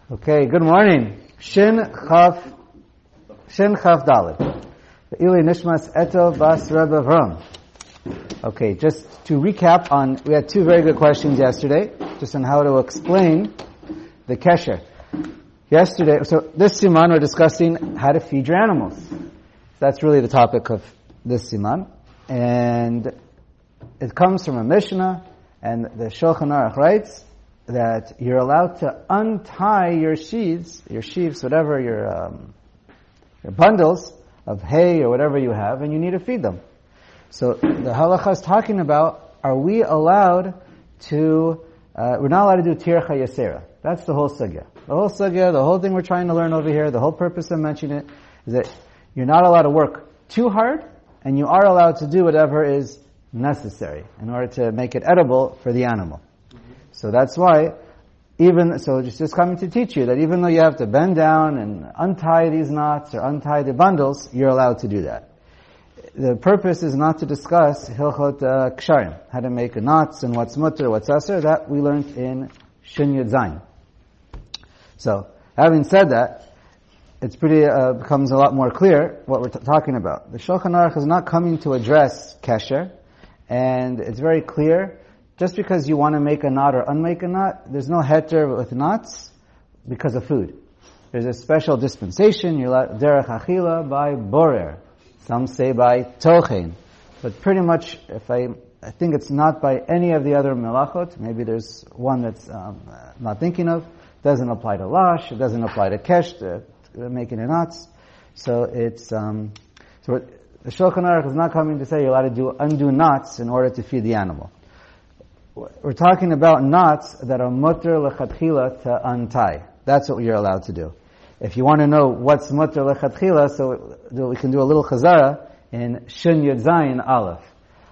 Okay, good morning. Shin Chaf Dalet. Ili Nishmas Eto Bas Rebbe Avram. Okay, just to recap we had two very good questions yesterday, just on how to explain the kesher. Yesterday, so this siman we're discussing how to feed your animals. That's really the topic of this siman. And it comes from a Mishnah, and the Shulchan Aruch writes that you're allowed to untie your sheaves, whatever your bundles of hay or whatever you have, and you need to feed them. So the halacha is talking about, are we allowed to, we're not allowed to do tircha yasera. That's the whole sugya. The whole thing we're trying to learn over here, the whole purpose of mentioning it, is that you're not allowed to work too hard, and you are allowed to do whatever is necessary in order to make it edible for the animal. So that's why, just coming to teach you that even though you have to bend down and untie these knots or untie the bundles, you're allowed to do that. The purpose is not to discuss hilchot ksharim, how to make knots and what's mutter, what's aser. That we learned in Shin Yud Zayin. So, having said that, it's becomes a lot more clear what we're talking about. The Shulchan Aruch is not coming to address kesher, and it's very clear. Just because you want to make a knot or unmake a knot, there's no heter with knots because of food. There's a special dispensation, you're allowed derech achila by borer. Some say by tochen. But pretty much, I think it's not by any of the other melachot. Maybe there's one that's not thinking of. Doesn't apply to lash, it doesn't apply to kesh, making the knots. So it's, the Shulchan Aruch is not coming to say you're allowed to undo knots in order to feed the animal. We're talking about knots that are mutter lechatchila to untie. That's what you're allowed to do. If you want to know what's mutter lechatchila, so we can do a little chazara in Shin Yud Zayin Aleph.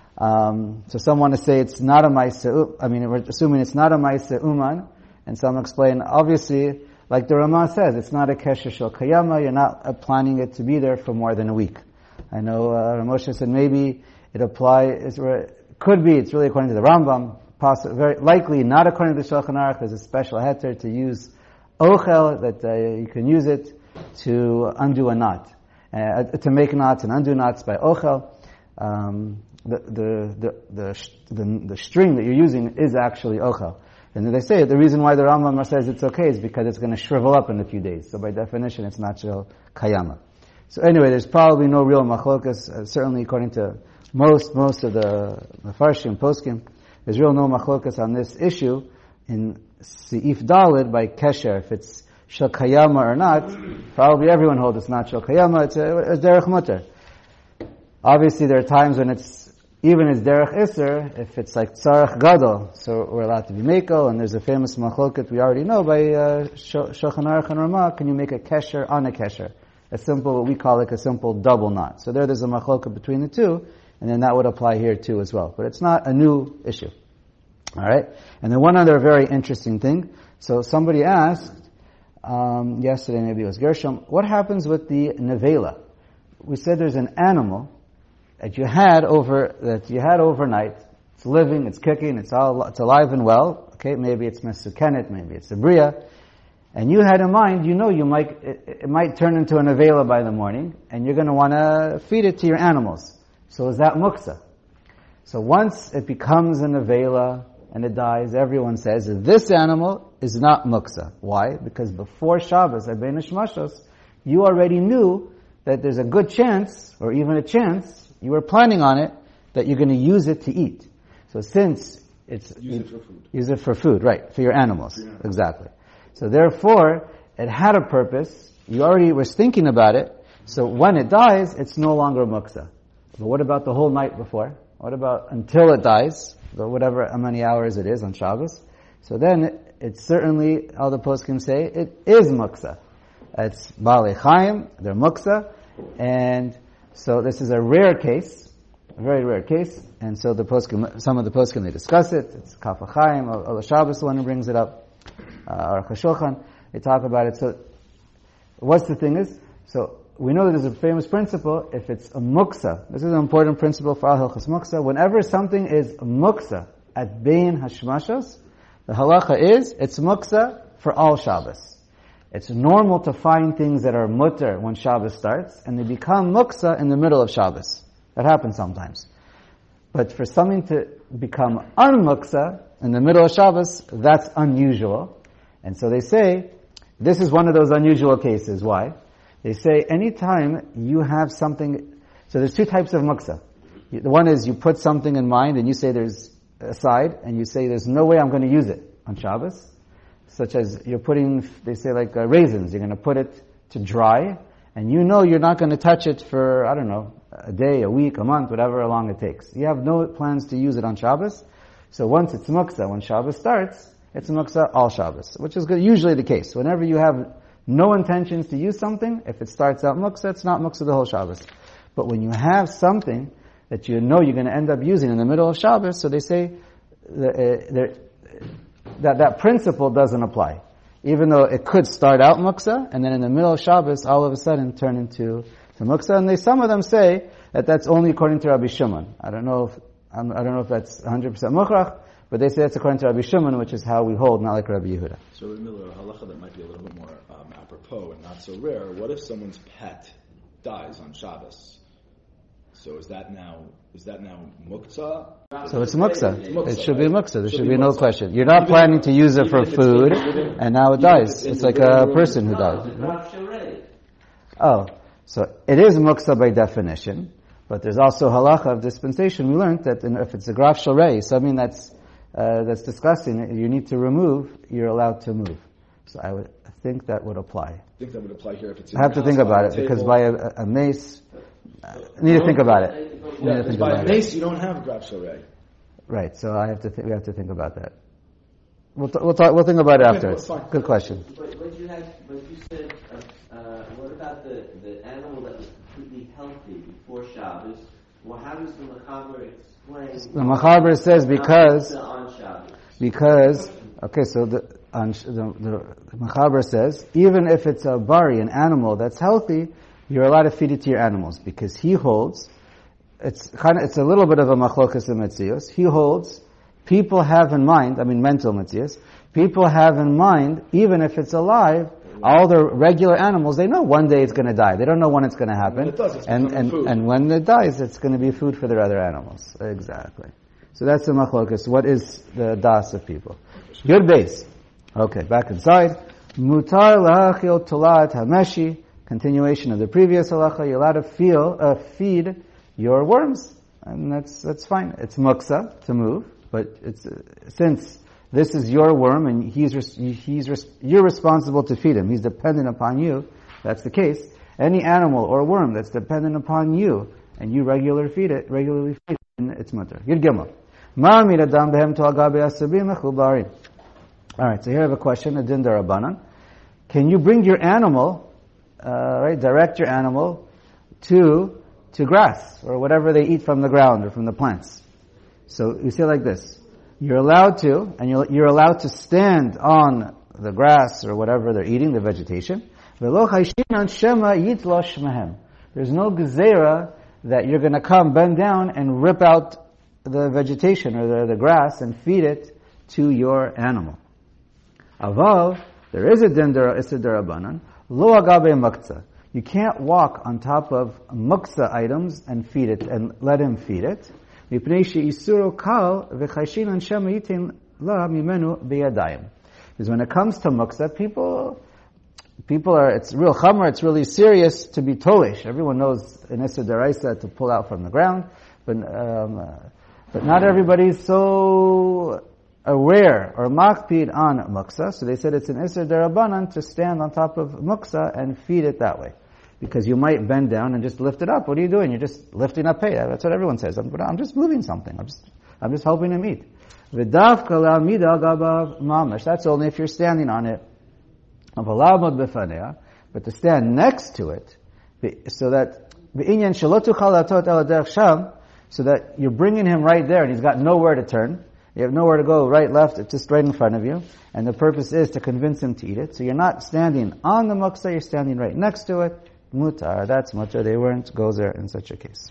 So some want to say it's not a ma'aseh, we're assuming it's not a ma'aseh uman, and some explain, obviously, like the Ramah says, it's not a kesher shel kayama, you're not planning it to be there for more than a week. I know Ramosha said maybe it applies, could be, it's really according to the Rambam, very likely not according to the Shulchan Aruch. There's a special heter to use ochel, that you can use it to undo a knot, to make knots and undo knots by ochel. The string that you're using is actually ochel. And they say the reason why the Rambam says it's okay is because it's going to shrivel up in a few days. So by definition, it's not shel kayama. So anyway, there's probably no real machlokas, certainly according to most of the Mefarshim, poskim. There's real no machlokas on this issue in Seif Daled by kesher. If it's shel kayama or not, probably everyone holds it's not shel kayama, it's derech mutter. Obviously there are times when it's derech iser, if it's like tzarech gadol, so we're allowed to be mekel, and there's a famous machloket we already know by Shulchan Aruch and Ramah, can you make a kesher on a kesher? What we call like a simple double knot. So there's a machloket between the two, and then that would apply here too as well. But it's not a new issue. Alright? And then one other very interesting thing. So somebody asked, yesterday maybe it was Gershom, what happens with the nevela? We said there's an animal that you had overnight. It's living, it's kicking, it's alive and well. Okay, maybe it's mesukenet, maybe it's a bria. And you had in mind, it might turn into a nevela by the morning, and you're going to want to feed it to your animals. So is that muksa? So once it becomes a nevela and it dies, everyone says this animal is not muksa. Why? Because before Shabbos, Bein Hashmashos, you already knew that there's a good chance, or even a chance, you were planning on it, that you're going to use it to eat. So since use it for food, right, for your animals. Exactly. So therefore, it had a purpose, you already was thinking about it, so when it dies, it's no longer muksa. But what about the whole night before? What about until it dies, whatever how many hours it is on Shabbos? So then, it's certainly, all the poskim say, it is muksa. It's Baalei Chaim, they're muksa, and so this is a rare case, a very rare case, and so some of the poskim, they discuss it, it's Kaf HaChaim, Ola Shabbos, the one who brings it up, Aruch HaShulchan, they talk about it. So, what's the thing is, so we know that there's a famous principle, if it's a muksa, this is an important principle for Al Hilchos Muksa, whenever something is muksa at Bein Hashmashos, the halacha is, it's muksa for all Shabbos. It's normal to find things that are mutter when Shabbos starts, and they become muksa in the middle of Shabbos. That happens sometimes. But for something to become unmuksa in the middle of Shabbos, that's unusual. And so they say, this is one of those unusual cases. Why? They say anytime you have something, so there's two types of muksa. The one is you put something in mind and you say there's aside, and you say there's no way I'm going to use it on Shabbos. Such as you're putting, they say like raisins, you're going to put it to dry, and you know you're not going to touch it for, I don't know, a day, a week, a month, whatever long it takes. You have no plans to use it on Shabbos. So once it's muksa, when Shabbos starts, it's muksa all Shabbos, which is usually the case. Whenever you have no intentions to use something, if it starts out muksa, it's not muksa the whole Shabbos. But when you have something that you know you're going to end up using in the middle of Shabbos, so they say that principle doesn't apply. Even though it could start out muksa, and then in the middle of Shabbos, all of a sudden turn into muksa. And some of them say that that's only according to Rabbi Shimon. I don't know if that's 100% mukhrach, but they say that's according to Rabbi Shimon, which is how we hold, not like Rabbi Yehuda. So in Miller, a halacha that might be a little bit more apropos and not so rare. What if someone's pet dies on Shabbos? So is that now muktzah? So it's muktzah. It should be muktzah. There should be no question. You're not planning to use it for food, and now it dies. It's like a person who died. Oh, so it is muktzah by definition, but there's also halacha of dispensation. We learned that if it's a graf shalrei, something that's disgusting, you need to remove, you're allowed to move. So I would think that would apply. I think that would apply here if it's in I have to think about it, because by a mace, I need to think about it. Yeah, because by a mace you don't have graf shalrei. Right, so we have to think about that. We'll think about it afterwards. Good question. But you said, what about the animal that was completely healthy before Shabbos? Well, how does the Mechaber explain? The Mechaber says because okay, so the Mechaber says even if it's a bari, an animal that's healthy, you're allowed to feed it to your animals, because he holds, it's a little bit of a machlokas in Metzios. He holds, people have in mind, mental Metzios, people have in mind, even if it's alive, all the regular animals, they know one day it's going to die. They don't know when it's going to happen. And when it dies, it's going to be food for their other animals. Exactly. So that's the machlokas. What is the das of people? Good base. Okay, back inside. Mutar lahachil tolat hameshi. Continuation of the previous halacha, you're allowed to feed your worms, and that's fine. It's muksa to move, but since this is your worm and you're responsible to feed him. He's dependent upon you. That's the case. Any animal or worm that's dependent upon you and you regularly feed it, it's mutter. Yud Gimel. All right, so here I have a question. A din darabanan. Can you bring your animal? Direct your animal to grass or whatever they eat from the ground or from the plants. So you say like this: you're allowed to, and you're allowed to stand on the grass or whatever they're eating, the vegetation. There's no gezerah that you're going to come, bend down, and rip out the vegetation or the grass and feed it to your animal. Avav, there is a din darabanan. Lo agabe muktzah. You can't walk on top of muktzah items and feed it and let him feed it. Because when it comes to muktzah, people are, it's real chamor, it's really serious to be tolish. Everyone knows in Issa Deraisa to pull out from the ground, but not everybody's so aware or makpid on muksa, so they said it's an Isser Derabanan to stand on top of muksa and feed it that way. Because you might bend down and just lift it up. What are you doing? You're just lifting up hay. That's what everyone says. I'm just moving something. I'm just helping him eat. That's only if you're standing on it. But to stand next to it, so that you're bringing him right there and he's got nowhere to turn. You have nowhere to go, right, left, it's just right in front of you. And the purpose is to convince him to eat it. So you're not standing on the muksa, you're standing right next to it. Mutar, that's mutar. They weren't gozer in such a case.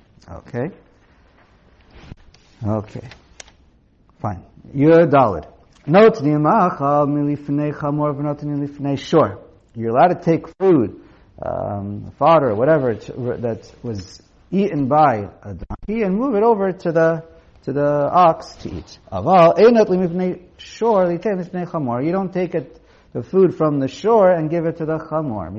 Okay. Fine. You're dalid. Sure. You're allowed to take food, fodder, whatever that was eaten by a donkey, and move it over to the ox to eat. You don't take the food from the shore and give it to the chamor.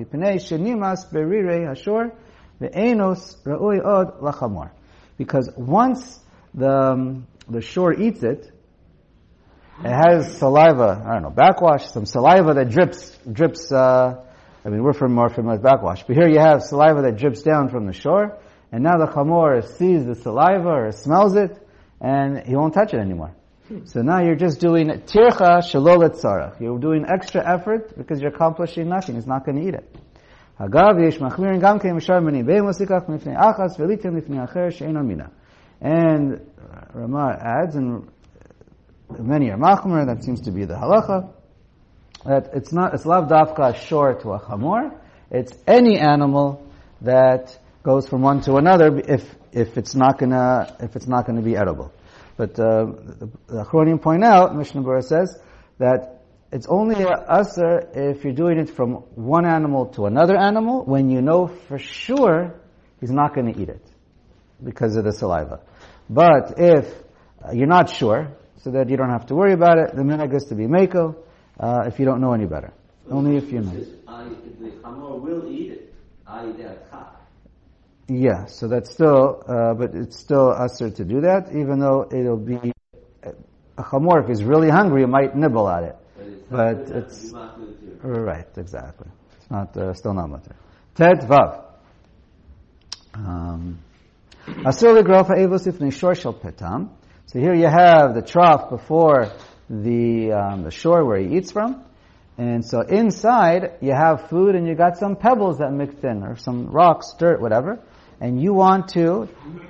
Because once the shore eats it, it has saliva, backwash, some saliva that drips, we're more familiar with backwash, but here you have saliva that drips down from the shore, and now the chamor sees the saliva or smells it, and he won't touch it anymore. So now you're just doing tircha shelo letzarach. You're doing extra effort because you're accomplishing nothing. He's not going to eat it. And Ramah adds, and many are machmer, that seems to be the halacha, that it's lav dafka shor to a chamor, it's any animal that goes from one to another if it's not gonna be edible. But the Achronim point out, Mishnah Berurah says, that it's only aser if you're doing it from one animal to another animal when you know for sure he's not going to eat it because of the saliva. But if you're not sure, so that you don't have to worry about it, the minhag is to be meko if you don't know any better. Only if you know. The chamor will eat it. Yeah, so that's still, but it's still aser to do that, even though it'll be a chamor. If he's really hungry, he might nibble at it. But it's right, exactly. It's not still not mutter. Tet vav. Asur legrofa evos ifnei shor shel petam. So here you have the trough before the shore where he eats from, and so inside you have food and you got some pebbles that mixed in, or some rocks, dirt, whatever, and you want to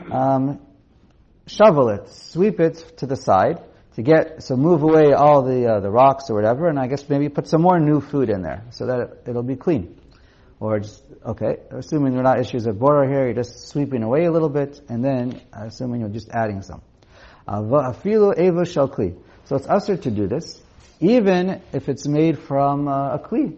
shovel it, sweep it to the side. So move away all the rocks or whatever, and I guess maybe put some more new food in there so that it'll be clean. Or just, assuming there are not issues of border here, you're just sweeping away a little bit, and then assuming you're just adding some. Afilu evo shel kli. So it's usher to do this, even if it's made from a kli.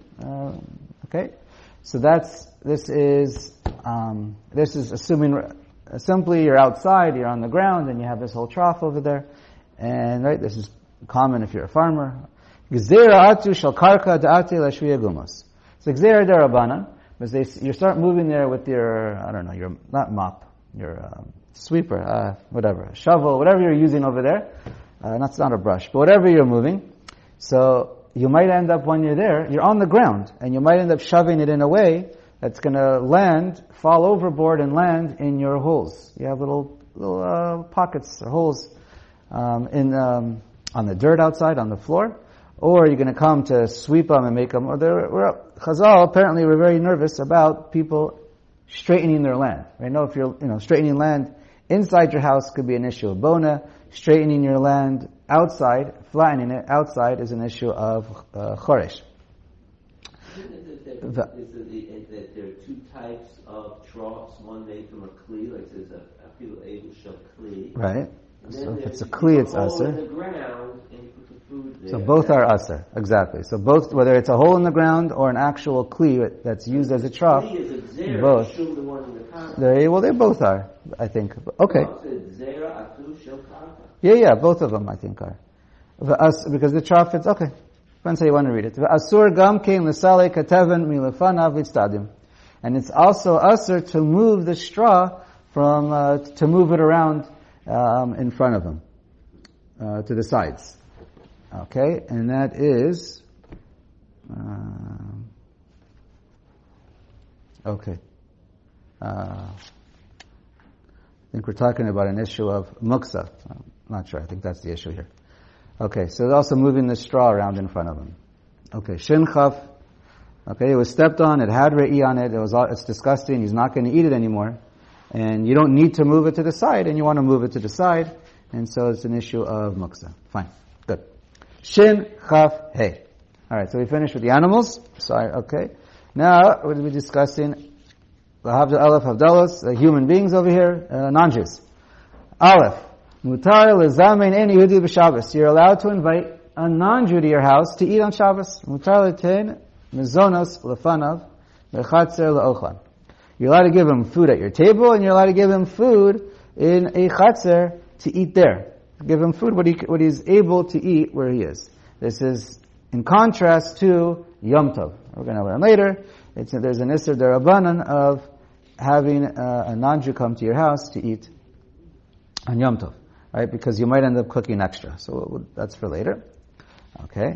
So this is assuming simply you're outside, you're on the ground, and you have this whole trough over there. And right, this is common if you're a farmer. Gzeira atu shel karka da'ate lashviya gumos. So gzeira derabanan, because you start moving there with your your not mop, your sweeper, shovel, whatever you're using over there. That's not a brush, but whatever you're moving. So you might end up when you're there, you're on the ground, and you might end up shoving it in a way that's going to fall overboard and land in your holes. You have little pockets or holes. On the dirt outside, on the floor, or you're going to come to sweep them and make them. Chazal apparently were very nervous about people straightening their land. I know if you're straightening land inside your house could be an issue of bona. Straightening your land outside, flattening it outside, is an issue of choresh. There are two types of troughs. One made from a kli, like it says a feel able shel kli. Right. So if it's a kli, it's aser. In the ground, and you put the food there. So both are aser, exactly. So both, whether it's a hole in the ground or an actual kli that's used as a trough, both. They both are, I think. Okay. Yeah, both of them I think are. Because the trough, it's okay. Depends how you want to read it. Asur gam kein l'salei kateven milefanav litzadim. And it's also aser to move the straw to move it around in front of him, to the sides. Okay, and that is, okay. I think we're talking about an issue of muksa. I'm not sure, I think that's the issue here. Okay, so they're also moving the straw around in front of him. Okay, shin chaf. Okay, it was stepped on, it had re'i on it, it's disgusting, he's not going to eat it anymore. And you don't need to move it to the side, and you want to move it to the side, and so it's an issue of muksa. Fine. Good. Shin, chaf, hey. Alright, so we finished with the animals. Okay. Now, we're going to be discussing the Aleph Havdalos, the human beings over here, non-Jews. Aleph. Mutar lezamein en Yehudi b'Shabbos. You're allowed to invite a non-Jew to your house to eat on Shabbos. Mutar l'tein mezonos lefanav v'chatzer le'ochlan. You're allowed to give him food at your table, and you're allowed to give him food in a chatzer to eat there. Give him food what he's able to eat where he is. This is in contrast to Yom Tov. We're going to learn later. There's an Isser Derabanan of having a non-Jew come to your house to eat on Yom Tov, right? Because you might end up cooking extra. So that's for later. Okay.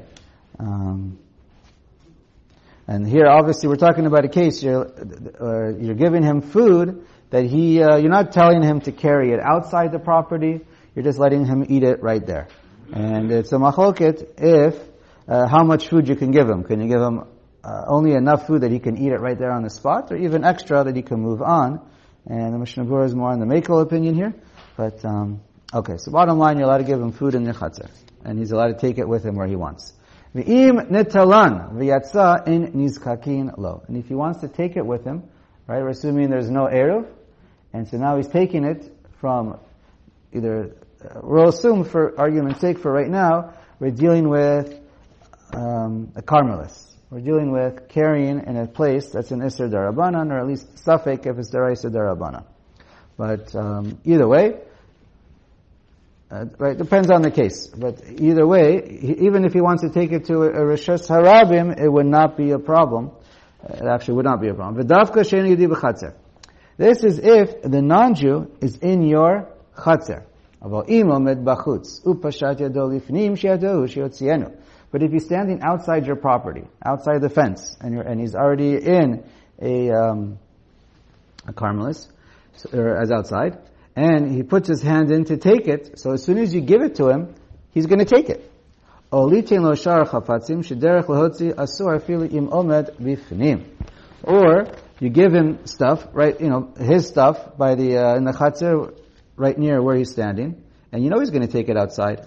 And here, obviously, we're talking about a case you're giving him food that you're not telling him to carry it outside the property. You're just letting him eat it right there. And it's a machloket if how much food you can give him. Can you give him only enough food that he can eat it right there on the spot, or even extra that he can move on? And the Mishnah Berurah is more on the Mekel opinion here. But okay, so bottom line, you're allowed to give him food in the chatzar, and he's allowed to take it with him where he wants. V'im netalan v'yatsa in nizkakin lo. And if he wants to take it with him, right? We're assuming there's no eruv, and so now he's taking it from either. We'll assume, for argument's sake, for right now, we're dealing with a Carmelis. We're dealing with carrying in a place that's an Isser Darabanan, or at least Safek if it's Daraisa Darabanan. But either way, right, depends on the case. But either way, even if he wants to take it to a Rishus Harabim, it would not be a problem. It actually would not be a problem. V'davka she'en yudi b'chatzer. This is if the non-Jew is in your chatzer. But if he's standing outside your property, outside the fence, and he's already in a Carmelis, or as outside, and he puts his hand in to take it, so as soon as you give it to him, he's going to take it. Or you give him stuff, right? His stuff by in the chatzir, right near where he's standing, and he's going to take it outside.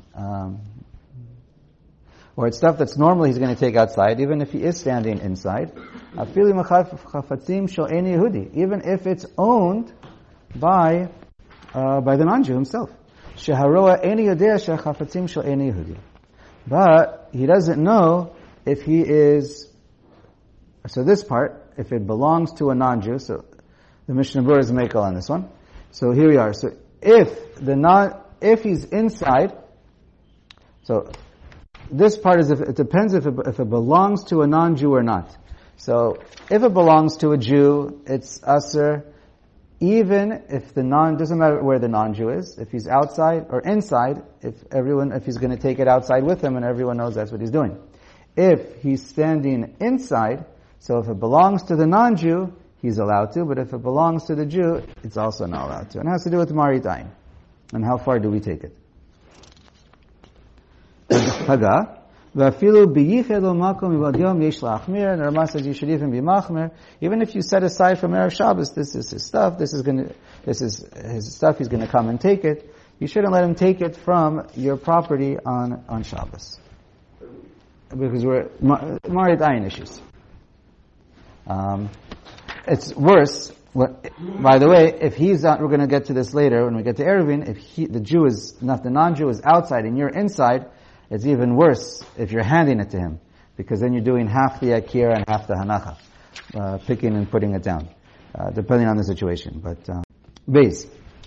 Or it's stuff that's normally he's going to take outside, even if he is standing inside. Even if it's owned by the non-Jew himself. But he doesn't know if he is. So this part, if it belongs to a non-Jew, so the Mishnah Berurah is Mekel on this one. So here we are. So if he's inside, so this part is it depends if it belongs to a non-Jew or not. So if it belongs to a Jew, it's aser, even if doesn't matter where the non-Jew is, if he's outside or inside, if he's going to take it outside with him and everyone knows that's what he's doing. If he's standing inside, so if it belongs to the non-Jew, he's allowed to, but if it belongs to the Jew, it's also not allowed to. And it has to do with Marit Ayin. And how far do we take it? Haga. And the Rama says you should even be machmer. Even if you set aside from Erev Shabbos, this is his stuff, this is his stuff, he's going to come and take it. You shouldn't let him take it from your property on Shabbos. Because we're Marit Ayin issues. It's worse. By the way, if he's not, we're going to get to this later when we get to Eruvin. If the non-Jew is outside and you're inside, it's even worse if you're handing it to him, because then you're doing half the akira and half the hanacha, picking and putting it down, depending on the situation. But base.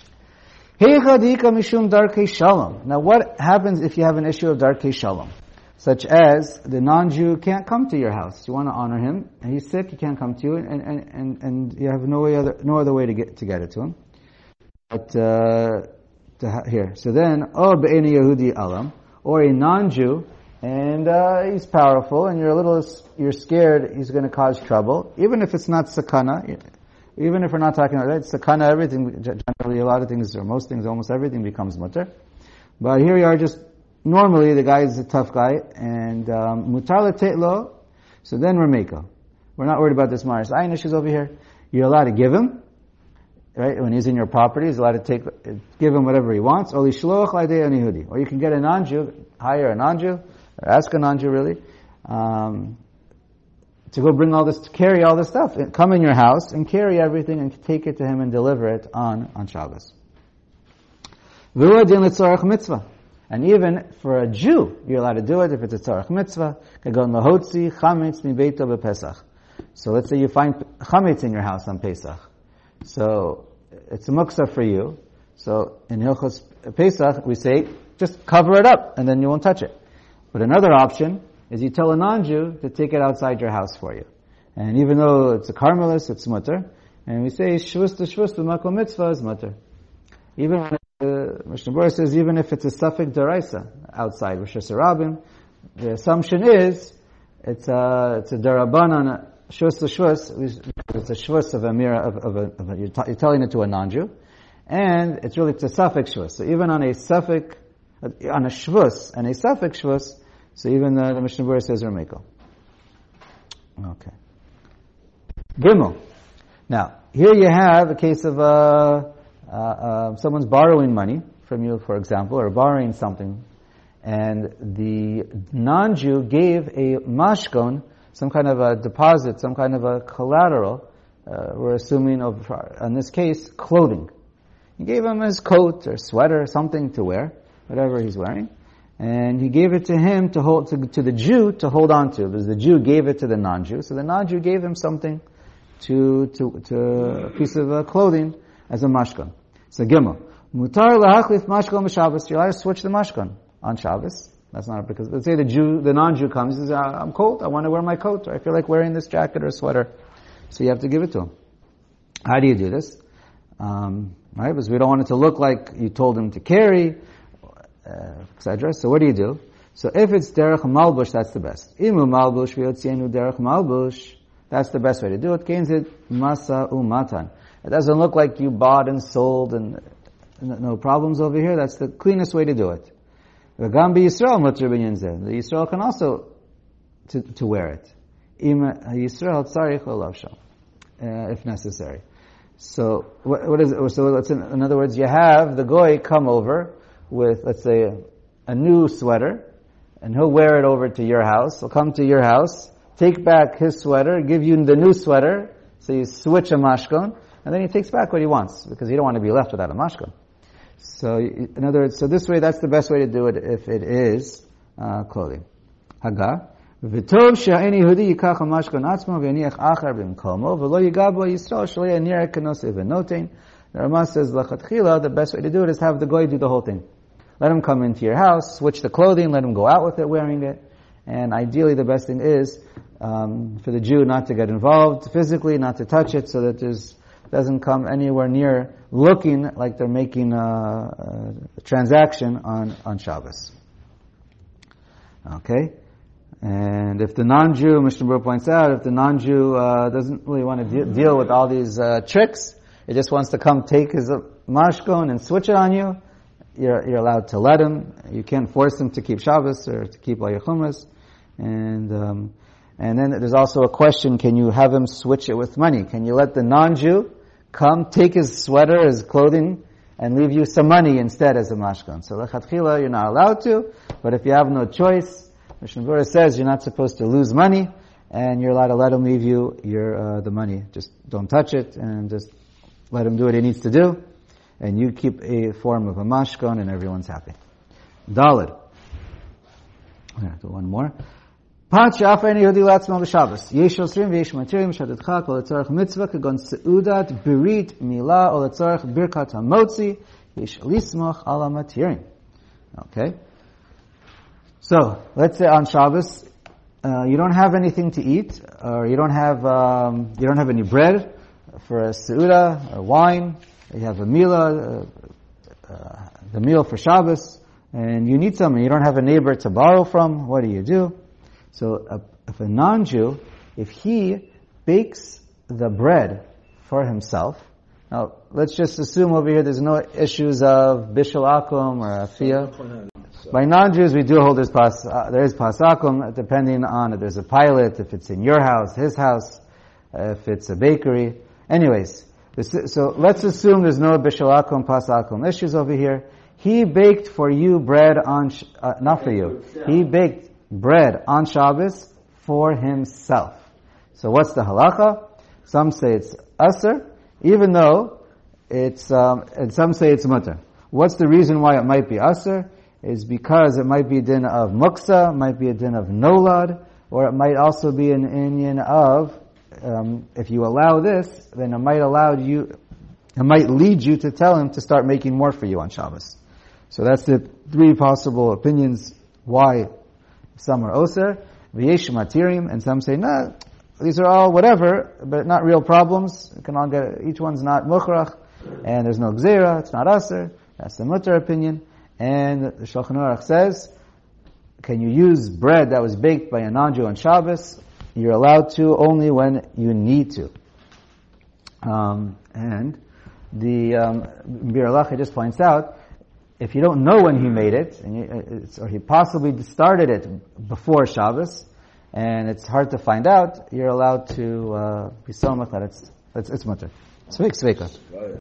Now, what happens if you have an issue of darkei shalom? Such as the non-Jew can't come to your house. You want to honor him, and he's sick, he can't come to you, and you have no other way to get it to him. But here, so then, be'eni Yehudi alam, or a non-Jew, and he's powerful, and you're scared he's going to cause trouble, even if it's not sakana, even if we're not talking about that, sakana, everything, generally a lot of things, or most things, almost everything becomes mutter. But here we are just. Normally, the guy is a tough guy, and mutar l'te'lo, so then we're mekel. We're not worried about this maris ayin issues over here. You're allowed to give him, right? When he's in your property, he's allowed to give him whatever he wants. Or you can get a non-Jew, hire a non-Jew, or ask a non-Jew really, to go bring all this, to carry all this stuff. Come in your house and carry everything and take it to him and deliver it on Shabbos. Mitzvah. And even for a Jew, you're allowed to do it if it's a tzarech mitzvah. So let's say you find chametz in your house on Pesach. So it's a muksa for you. So in Hilchos Pesach, we say, just cover it up, and then you won't touch it. But another option is you tell a non-Jew to take it outside your house for you. And even though it's a karmelis, it's mutter. And we say, shvus to shvus, the makom mitzvah is mutter. Even when Mishnah Berurah says, even if it's a suffix deraisa outside Rosh Hashanah, the assumption is it's a derabanan shvus to shvus. It's a shvus of a mirror you're telling it to a non-Jew, and it's a suffix shvus. So even on a suffix, on a shvus and a suffix shvus, so even the Mishnah Berurah says Rameko. Okay. Gimel. Now here you have a case of someone's borrowing money from you, for example, or borrowing something, and the non-Jew gave a mashkon, some kind of a deposit, some kind of a collateral. We're assuming in this case, clothing. He gave him his coat or sweater, something to wear, whatever he's wearing, and he gave it to him to hold to the Jew to hold on to, because the Jew gave it to the non-Jew. So the non-Jew gave him something to a piece of clothing as a mashkon. So Gimel, mutar lahachlif mashkon b'Shabbos. You're allowed to switch the mashkon on Shabbos. That's not because let's say the non-Jew comes. He says, "I'm cold. I want to wear my coat, or I feel like wearing this jacket or sweater." So you have to give it to him. How do you do this? Right, because we don't want it to look like you told him to carry, etc. So what do you do? So if it's derech malbush, that's the best. Imu malbush v'yotzienu derech malbush. That's the best way to do it. Keinzit masa umatan. It doesn't look like you bought and sold and no problems over here. That's the cleanest way to do it. The Yisrael can also to wear it. Yisrael tzarich olavsha, if necessary. So what is it? So in other words, you have the goy come over with, let's say, a new sweater, and he'll wear it over to your house. He'll come to your house, take back his sweater, give you the new sweater, so you switch a mashkon, and then he takes back what he wants, because you don't want to be left without a mashkon. So, in other words, so this way, that's the best way to do it if it is clothing. Haga. V'tov she'ani Yehudi yikach ha'mashkon atzmo v'yaniach achar b'mkomo v'lo yiga bo Yisrael sh'lo yanir k'nosei v'notein. The Ramah says, l'chatchila, the best way to do it is have the goy do the whole thing. Let him come into your house, switch the clothing, let him go out with it wearing it, and ideally the best thing is for the Jew not to get involved physically, not to touch it, so that doesn't come anywhere near looking like they're making a transaction on Shabbos. Okay? And if the non-Jew, Mishnah Berurah points out, if the non-Jew doesn't really want to deal with all these tricks, he just wants to come take his mashkon and switch it on you, you're allowed to let him. You can't force him to keep Shabbos or to keep all your chumas. And then there's also a question, can you have him switch it with money? Can you let the non-Jew come, take his sweater, his clothing, and leave you some money instead as a mashkon? So l'chatchila, you're not allowed to, but if you have no choice, Mishnah Berurah says you're not supposed to lose money, and you're allowed to let him leave you the money. Just don't touch it, and just let him do what he needs to do, and you keep a form of a mashkon, and everyone's happy. Daled. I'm going to do one more. Pat she'afar Yehudi latzmo b'Shabbos. Yesh osrim v'yesh matirim shadetcha kol letzorech mitzvah kagon seudat birit milah or letzorech birkat hamotzi yesh lismoch ala matirim. Okay. So let's say on Shabbos you don't have anything to eat, or you don't have any bread for a seuda or wine. You have a milah, the meal for Shabbos, and you need something. You don't have a neighbor to borrow from. What do? So if a non-Jew, if he bakes the bread for himself, now let's just assume over here there's no issues of bishul akum or afiyah. By non-Jews we do hold there is pasakum, depending on if there's a pilot, if it's in your house, his house, if it's a bakery. Anyways, so let's assume there's no bishul akum, pasakum issues over here. He baked for you bread not for you. He baked bread on Shabbos for himself. So what's the halacha? Some say it's asr, even though it's, and some say it's mutter. What's the reason why it might be asr? is because it might be a din of muksa, might be a din of nolad, or it might also be an inyan of, if you allow this, then it might lead you to tell him to start making more for you on Shabbos. So that's the three possible opinions why some are oser, v'yesh matirim, and some say, nah, these are all whatever, but not real problems. You can all get, each one's not mukhrach, and there's no gzera, it's not aser. That's the mutter opinion. And the Shulchan Aruch says, can you use bread that was baked by a non-Jew on Shabbos? You're allowed to only when you need to. And the Bir Halacha just points out, if you don't know when he made it, or he possibly started it before Shabbos, and it's hard to find out, you're allowed to be somach that it's mutter. Sveika.